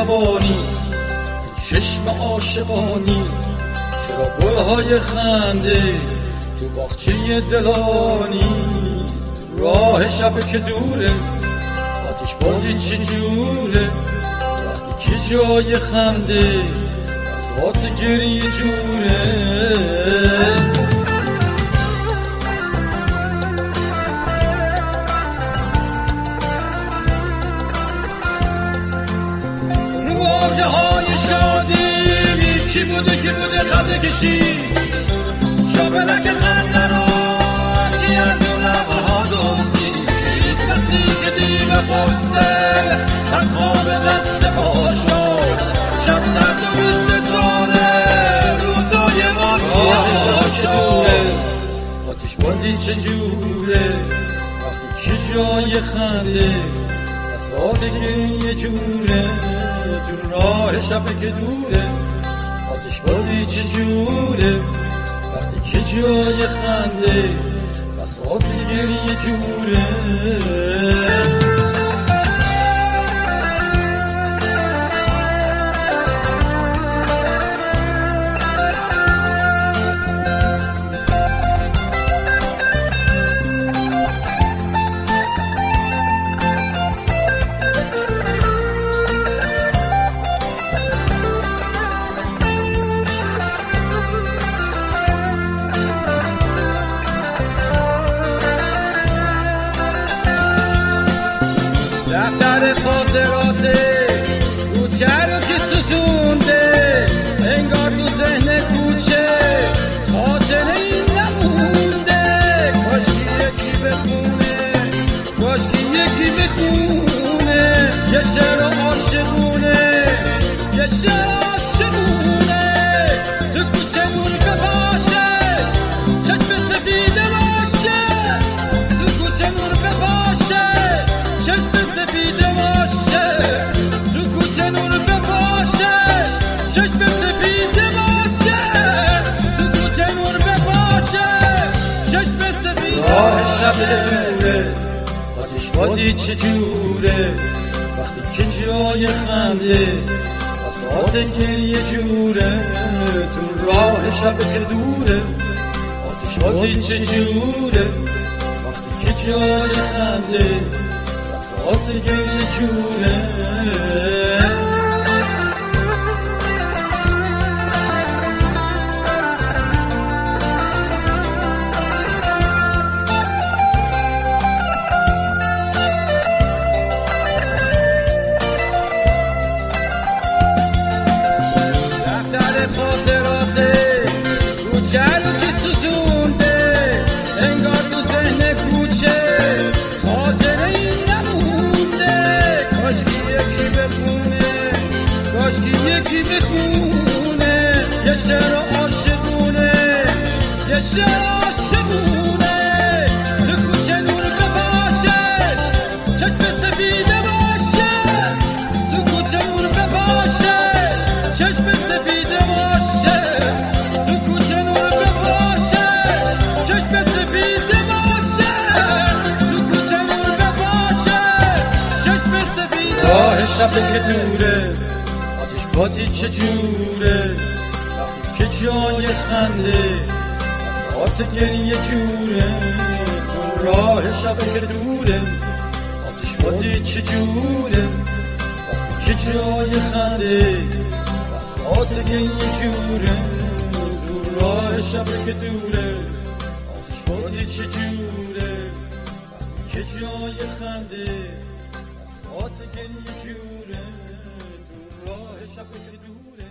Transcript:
لبانی، چشم عاشقانی، چرا گلهای خنده تو باغچه دلانی، تو راه شب که دوره آتش بازی چجوره، وقتی که جای خنده بساط گریه جوره. واژه های شادی کی بوده خنده کشید، شابلک خنده رو کی از اون لبه ها دزدید، وقتی که دیو غصه از خواب دست پا شد، شب سرد و بی ستاره روزای ما سیاه. آتش بازی چجوره وقتی که جای خنده بساط گریه جوره، تو راه شب که دوره آتش بازی چجوره وقتی که جای خنده بساط گریه جوره. دفتر خاطرات کوچه رو که سوزونده، انگار تو ذهن کوچه خاطره این نمونده، کاشکی یکی بخونه، کاشکی یکی بخونه یه شعر عاشقونه، یه شعر عاشقونه، تو کوچه نور بپاشه، چشم سفید باشه، تو کوچه نور بپاشه، چشم سفید باشه، تو کوچه نور بپاشه، چشم سفید باشه، تو کوچه نور بپاشه، چشم سفید باشه. راه شب دوره آتش بازی چجوره وقتی که جای خنده بساط گریه جوره، تو راه شب که دوره آتش بازی چجوره وقتی که جای خنده بساط گریه جوره. خاطرات کوچه رو که سوزونده، انگار تو ذهن کوچه خاطره این نمونده، کاشکی یکی بخونه، کاشکی یکی بخونه یه شعر عاشقونه، یه شعر عاشقونه، تو کوچه نور بپاشه، چشم سفید باشه، تو کوچه نور بپاشه، چشم سفید باشه، تو کوچه نور بپاشه، چشم سفید باشه، تو کوچه نور بپاشه، چشم سفید باشه. راه شب که دوره آتش بازی چجوره وقتی که جای خنده بساط گریه جوره، تو راه شب که دوره آتش بازی چجوره وقتی که جای خنده بساط گریه جوره، تو راه شب که دوره آتش بازی چجوره وقتی که جای خنده بساط گریه جوره، تو راه شب که دوره